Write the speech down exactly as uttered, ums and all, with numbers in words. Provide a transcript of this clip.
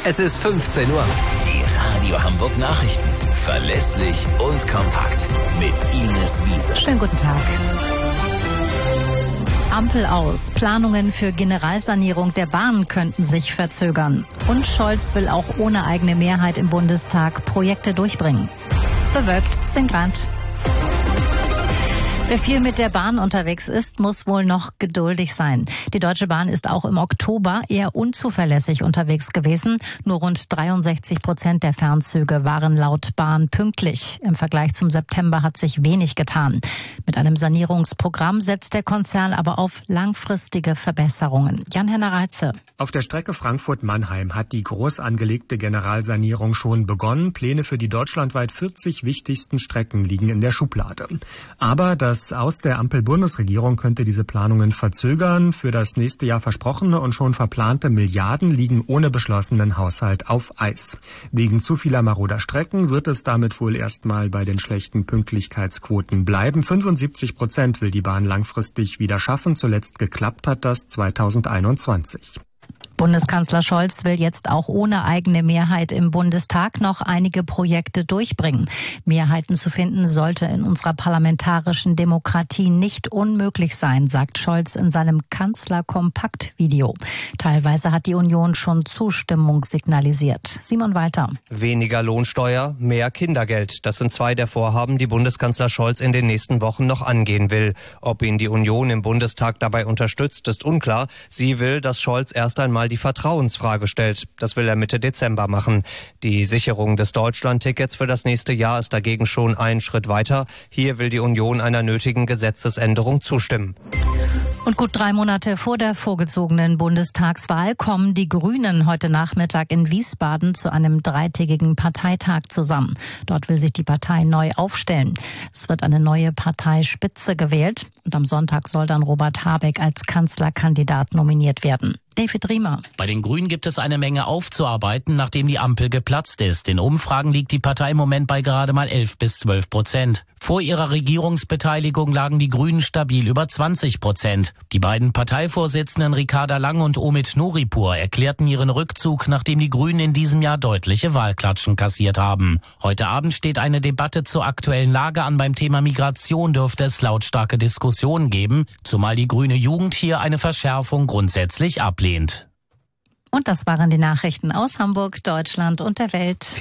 Es ist fünfzehn Uhr. Die Radio Hamburg Nachrichten. Verlässlich und kompakt. Mit Ines Wiese. Schönen guten Tag. Ampel aus. Planungen für Generalsanierung der Bahn könnten sich verzögern. Und Scholz will auch ohne eigene Mehrheit im Bundestag Projekte durchbringen. Bewölkt, zehn Grad. Wer viel mit der Bahn unterwegs ist, muss wohl noch geduldig sein. Die Deutsche Bahn ist auch im Oktober eher unzuverlässig unterwegs gewesen. Nur rund dreiundsechzig Prozent der Fernzüge waren laut Bahn pünktlich. Im Vergleich zum September hat sich wenig getan. Mit einem Sanierungsprogramm setzt der Konzern aber auf langfristige Verbesserungen. Jan-Henner Reitze. Auf der Strecke Frankfurt-Mannheim hat die groß angelegte Generalsanierung schon begonnen. Pläne für die deutschlandweit vierzig wichtigsten Strecken liegen in der Schublade. Aber das Aus der Ampel-Bundesregierung könnte diese Planungen verzögern. Für das nächste Jahr versprochene und schon verplante Milliarden liegen ohne beschlossenen Haushalt auf Eis. Wegen zu vieler maroder Strecken wird es damit wohl erstmal bei den schlechten Pünktlichkeitsquoten bleiben. fünfundsiebzig Prozent will die Bahn langfristig wieder schaffen. Zuletzt geklappt hat das zweitausendeinundzwanzig. Bundeskanzler Scholz will jetzt auch ohne eigene Mehrheit im Bundestag noch einige Projekte durchbringen. Mehrheiten zu finden sollte in unserer parlamentarischen Demokratie nicht unmöglich sein, sagt Scholz in seinem Kanzler-Kompakt-Video. Teilweise hat die Union schon Zustimmung signalisiert. Simon Walter. Weniger Lohnsteuer, mehr Kindergeld. Das sind zwei der Vorhaben, die Bundeskanzler Scholz in den nächsten Wochen noch angehen will. Ob ihn die Union im Bundestag dabei unterstützt, ist unklar. Sie will, dass Scholz erst einmal die Vertrauensfrage stellt. Das will er Mitte Dezember machen. Die Sicherung des Deutschlandtickets für das nächste Jahr ist dagegen schon einen Schritt weiter. Hier will die Union einer nötigen Gesetzesänderung zustimmen. Und gut drei Monate vor der vorgezogenen Bundestagswahl kommen die Grünen heute Nachmittag in Wiesbaden zu einem dreitägigen Parteitag zusammen. Dort will sich die Partei neu aufstellen. Es wird eine neue Parteispitze gewählt und am Sonntag soll dann Robert Habeck als Kanzlerkandidat nominiert werden. David Riemer. Bei den Grünen gibt es eine Menge aufzuarbeiten, nachdem die Ampel geplatzt ist. In Umfragen liegt die Partei im Moment bei gerade mal elf bis zwölf Prozent. Vor ihrer Regierungsbeteiligung lagen die Grünen stabil über zwanzig Prozent. Die beiden Parteivorsitzenden Ricarda Lang und Omid Nuripur erklärten ihren Rückzug, nachdem die Grünen in diesem Jahr deutliche Wahlklatschen kassiert haben. Heute Abend steht eine Debatte zur aktuellen Lage an. Beim Thema Migration dürfte es lautstarke Diskussionen geben, zumal die grüne Jugend hier eine Verschärfung grundsätzlich ablehnt. Und das waren die Nachrichten aus Hamburg, Deutschland und der Welt.